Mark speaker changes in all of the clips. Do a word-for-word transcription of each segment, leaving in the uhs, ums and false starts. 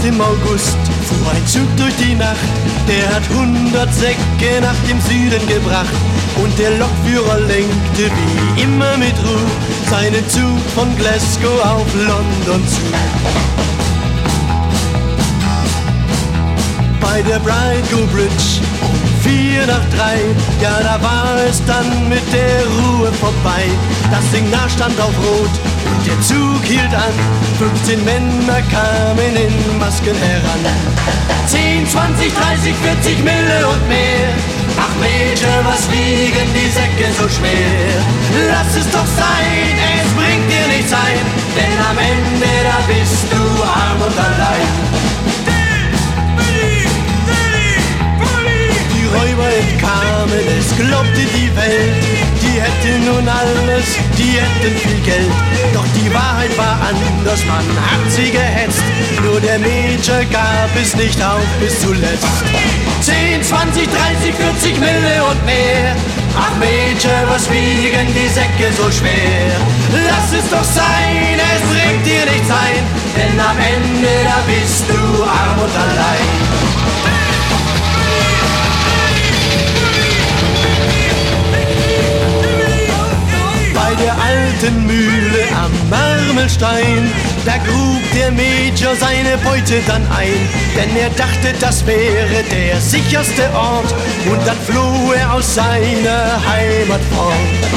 Speaker 1: im August fuhr ein Zug durch die Nacht, der hat hundert Säcke nach dem Süden gebracht. Und der Lokführer lenkte wie immer mit Ruhe seinen Zug von Glasgow auf London zu. Bei der Bridgend Bridge um vier nach drei, ja da war es dann mit der Ruhe vorbei. Das Signal stand auf Rot und der Zug hielt an, fünfzehn Männer kamen in Masken heran. zehn, zwanzig, dreißig, vierzig Mille und mehr, ach Mädchen, was wiegen die Säcke so schwer? Lass es doch sein, es bringt dir nichts ein, denn am Ende da bist du arm und allein. Räuber entkamen, es glaubte die Welt, die hätten nun alles, die hätten viel Geld. Doch die Wahrheit war anders, man hat sie gehetzt, nur der Major gab es nicht auf bis zuletzt. zehn, zwanzig, dreißig, vierzig Mille und mehr, ach Major, was wiegen die Säcke so schwer? Lass es doch sein, es bringt dir nichts ein, denn am Ende da bist du arm und allein. Bei der alten Mühle am Marmelstein, da grub der Major seine Beute dann ein, denn er dachte, das wäre der sicherste Ort, und dann floh er aus seiner Heimat fort.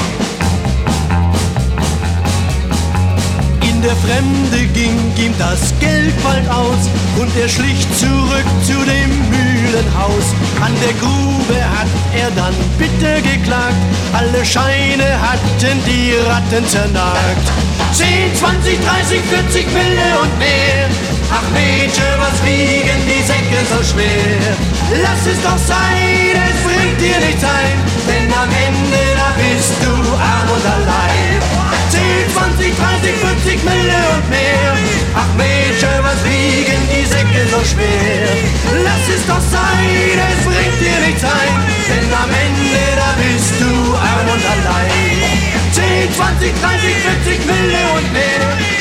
Speaker 1: In der Fremde ging ihm das Geld bald aus, und er schlich zurück zu dem Mühlenhaus. An der Grube hat er dann bitter geklagt, alle Scheine hatten die Ratten zernagt. zehn, zwanzig, dreißig, vierzig Mille und mehr, ach Mädchen, was wiegen die Säcke so schwer? Lass es doch sein, es bringt dir nichts ein, denn am Ende da bist du arm und allein. zehn, zwanzig, dreißig, vierzig Mille und mehr, ach Mädchen, was wiegen die Säcke so schwer? Lass es doch sein, es bringt dir nichts ein, denn am Ende da bist du arm und allein. zehn, zwanzig, dreißig, vierzig Mille und mehr,